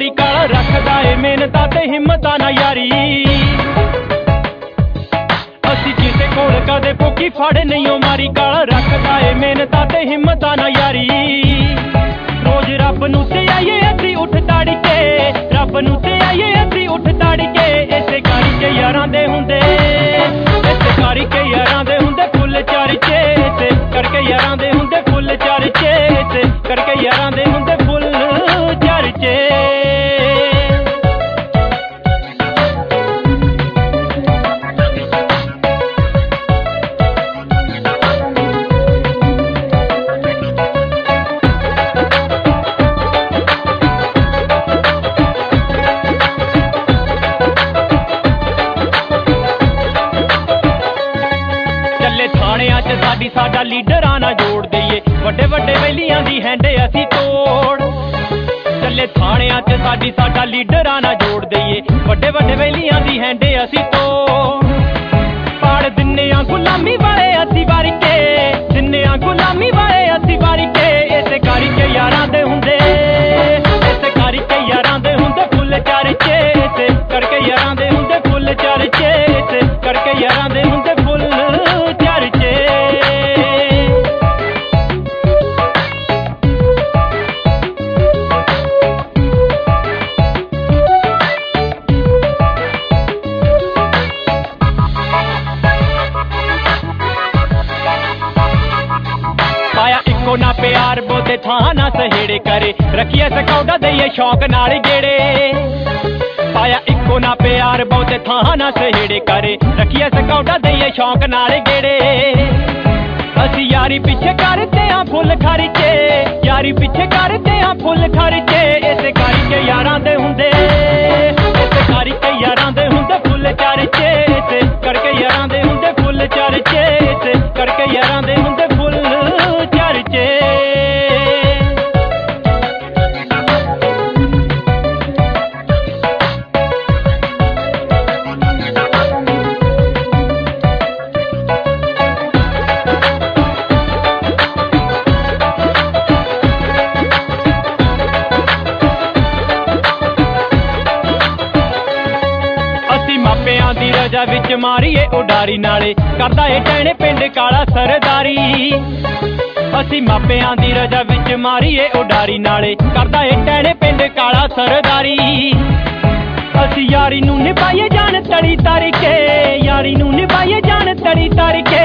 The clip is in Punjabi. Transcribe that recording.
ਮਾਰੀ ਕਾਲਾ ਰੱਖਦਾ ਏ ਮਿਹਨਤਾਂ ਤੇ ਹਿੰਮਤਾਂ ਨਾ ਯਾਰੀ ਅਸੀਂ ਕਿਸੇ ਕੋਲ ਕਦੇ ਭੁੱਖੀ ਫੜ ਨਹੀਂ ਓ ਮਾਰੀ ਕਾਲਾ ਰੱਖਦਾ ਏ ਮਿਹਨਤਾਂ ਤੇ ਹਿੰਮਤਾਂ ਨਾ ਯਾਰੀ ਰੋਜ਼ ਰੱਬ ਨੂੰ ਤੇ ਆਈਏ ਅਸੀਂ ਉੱਠ ਤਾੜੀ ਕੇ ਰੱਬ ਨੂੰ ਤੇ ਆਈਏ ਅਸੀਂ ਉੱਠ ਤਾੜੀ ਕੇ ਇਸੇ ਕਾਰੀ ਕੇ ਯਾਰਾਂ ਦੇ ਹੁੰਦੇ ਇਸੇ ਕਾਰੀ ਕੇ ਯਾਰਾਂ ਦੇ ਹੁੰਦੇ ਫੁੱਲ ਚਰਚੇ ਇਸੇ ਕਰਕੇ ਯਾਰਾਂ ਦੇ ਹੁੰਦੇ ਫੁੱਲ ਚਰਚੇ ਇਸੇ ਕਰਕੇ ਯਾਰਾਂ ਦੇ ਹੁੰਦੇ ਫੁੱਲ ਚਰਚੇ ਸਾਡਾ ਲੀਡਰਾਂ ਨਾਲ ਜੋੜ ਦਈਏ ਵੱਡੇ ਵੱਡੇ ਵੈਲੀਆਂ ਦੀ ਹੈਂਡੇ ਅਸੀਂ ਤੋੜ ਚੱਲੇ ਥਾਣਿਆਂ 'ਚ ਸਾਡਾ ਲੀਡਰਾਂ ਨਾਲ ਜੋੜ ਦਈਏ ਵੱਡੇ ਵੱਡੇ ਵੈਲੀਆਂ ਦੀ ਹੈਂਡੇ ਅਸੀਂ ਤੋੜ ਪਾੜ ਦਿੰਨੇ ਆ ਗੁਲਾਮੀ ਵਾਲੇ ਅਸੀਂ ਵਾਰੀ ਕੇ ਦਿੰਨੇ ਆ ਗੁਲਾਮੀ ਵਾਲੇ ਅਸੀਂ ਵਾਰੀ ਕੇ ਇਸੇ ਕਾਰੀ ਕੇ ਯਾਰਾਂ ਦੇ ਹੁੰਦੇ ਇਸੇ ਕਾਰੀ ਕੇ ਯਾਰਾਂ ਦੇ ਹੁੰਦੇ ਫੁੱਲ ਚਰਚੇ ਇਸੇ ਕਰਕੇ ਯਾਰਾਂ ਦੇ ਹੁੰਦੇ ਫੁੱਲ ਚਰਚੇ ਇਸੇ ਕਰਕੇ ਯਾਰਾਂ ਦੇ ਹੁੰਦੇ ਫੁੱਲ ਚਰਚੇ ਨਾ ਪਿਆਰ ਬੋਤੇ ਥਾਂ ਨਾ ਸਹੇੜੇ ਕਰੇ ਰੱਖੀਏ ਸਕੌਡਾ ਦਈਏ ਸ਼ੌਕ ਨਾਲ ਗੇੜੇ ਪਾਇਆ ਇੱਕੋ ਨਾ ਪਿਆਰ ਬੋਤੇ ਥਾਂ ਨਾ ਸਹੇੜੇ ਕਰੇ ਰੱਖੀਏ ਸਕੌਡਾ ਦਈਏ ਸ਼ੌਕ ਨਾਲ ਗੇੜੇ ਅਸੀਂ ਯਾਰੀ ਪਿੱਛੇ ਕਰਦੇ ਆ ਫੁੱਲ ਖਰਚੇ ਯਾਰੀ ਪਿੱਛੇ ਕਰਦੇ ਆ ਫੁੱਲ ਖਰਚੇ ਇਸੇ ਕਾਰੀ ਕੇ ਯਾਰਾਂ ਦੇ ਹੁੰਦੇ ਇਸੇ ਕਾਰੀ ਕੇ ਯਾਰਾਂ ਦੇ ਹੁੰਦੇ ਫੁੱਲ ਚਰਚੇ ਇਸੇ ਕਰਕੇ ਯਾਰਾਂ ਦੇ ਹੁੰਦੇ ਫੁੱਲ ਚਰਚੇ ਇਸੇ ਕਰਕੇ ਯਾਰਾਂ ਦੇ ਹੁੰਦੇ ਫੁੱਲ ਚਰਚੇ ਮਾਪਿਆਂ ਦੀ ਰਜਾ ਵਿੱਚ ਮਾਰੀਏ ਉਡਾਰੀ ਨਾਲੇ ਕਰਦਾ ਏ ਟਹਿਣੇ ਪਿੰਡ ਕਾਲਾ ਸਰਦਾਰੀ ਅਸੀਂ ਮਾਪਿਆਂ ਦੀ ਰਜਾ ਵਿੱਚ ਮਾਰੀਏ ਉਡਾਰੀ ਨਾਲੇ ਕਰਦਾ ਏ ਟਹਿਣੇ ਪਿੰਡ ਕਾਲਾ ਸਰਦਾਰੀ ਅਸੀਂ ਯਾਰੀ ਨੂੰ ਨਿਭਾਈਏ ਜਾਨ ਤੜੀ ਤਾਰੀ ਕੇ ਯਾਰੀ ਨੂੰ ਨਿਭਾਈਏ ਜਾਨ ਤੜੀ ਤਾਰੀ ਕੇ